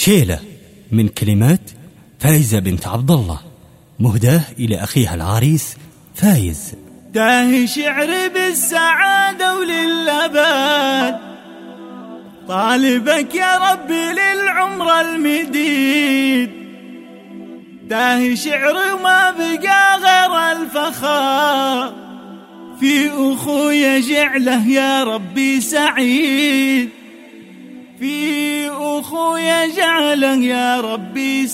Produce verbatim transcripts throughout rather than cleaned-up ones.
شيلة من كلمات فايزة بنت عبد الله، مهداه إلى أخيها العريس فايز. داهي شعري بالسعادة وللأبد، طالبك يا ربي للعمر المديد. داهي شعري وما بقى غير الفخار، في أخويا جعله يا ربي سعيد، في أخويا جعله يا ربي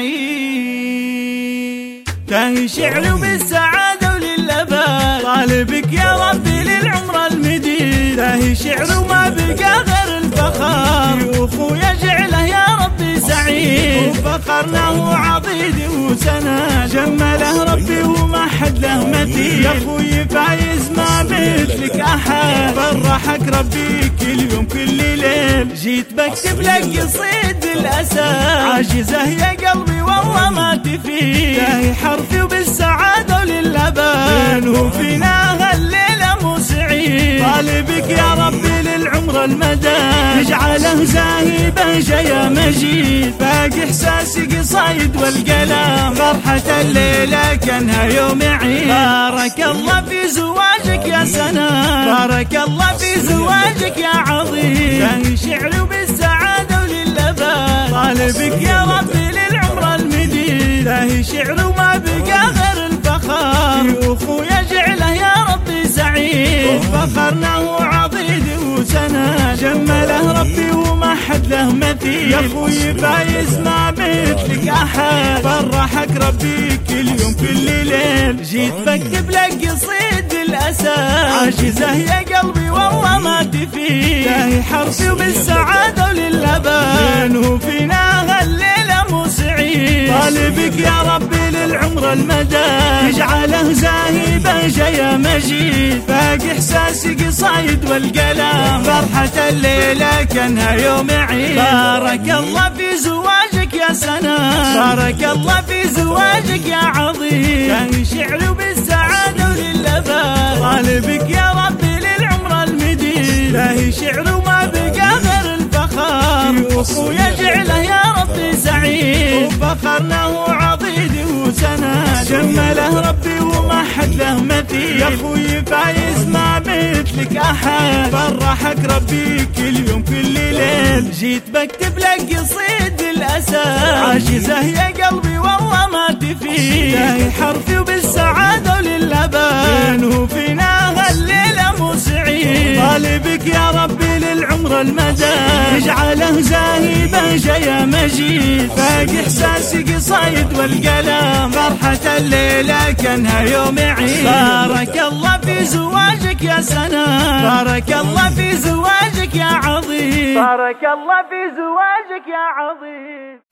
سعيد. داهي شعري بالسعادة وللأبد، طالبك يا ربي للعمر المديد. داهي شعري وما بقى غير الفخار، في أخويا جعله يا ربي سعيد. وفخرناه عضيد وسنة، جمله ربي وما حد له مثيل. يا أخوي فايز ما مثلك أحد، فرحك ربي كل يوم كل ليل. جيت بكتب لك قصيد الأسى، عاجزة يا قلبي والله ما تفيد. داهي حرفي وبالسعادة وللأبد، وفينا هالليلة مو سعيد. طالبك يا ربي للعمر المدى، اجعله زاهي بهجة يا مجيد. باقي إحساسي قصايد والقلم، فرحة الليلة كانها يوم عيد. بارك الله في زواجك يا سنة، بارك الله في زواجك يا عظيم. داهي شعري وبالسعادة وللأبد، طالبك يا ربي للعمر المديد. داهي شعري وما بقى غير الفخار، في أخويا جعله يا ربي سعيد. وفخرناه عضيد وسنة، جمله ربي وما حد له مثيل. يا أخوي فايز ما مثلك أحد، فرحك ربي كل يوم كل ليل. جيت بكتب لك قصيد الأسى، عاجزة يا قلبي والله ما تفيد. داهي حرفي وبالسعادة وللأبد، وفينا هالليلة مو سعيد. طالبك يا ربي للعمر المدى، اجعله زاهي بهجة يا مجيد. باقي إحساسي قصايد والقلم، فرحة الليلة كانها يوم عيد. بارك الله في زواجك يا سنة، بارك الله في زواجك يا عظيم. داهي شعري وبالسعادة وللأبد، طالبك يا ربي للعمر المديد. داهي شعري وما بقى غير الفخار، في أخويا جعله يا ربي سعيد. وفخرناه عضيد وسنة، جمله ربي وما حد له مثيل. يا أخوي فايز ما مثلك أحد، فرحك ربي كل يوم كل ليل. جيت بكتب لك قصيد الأسى، عاجزة يا قلبي والله ما تفيد. داهي حرفي وبالسعادة وللأبد، وفينا هالليلة مو سعيد. طالبك يا ربي للعمر المدى، اجعله زاهي بهجة يا مجيد. باقي إحساسي قصايد والقلم، فرحة الليلة كانها يوم عيد. بارك الله في زواجك يا سنة، بارك الله في زواجك يا عظيم. بارك الله في زواجك يا عظيم.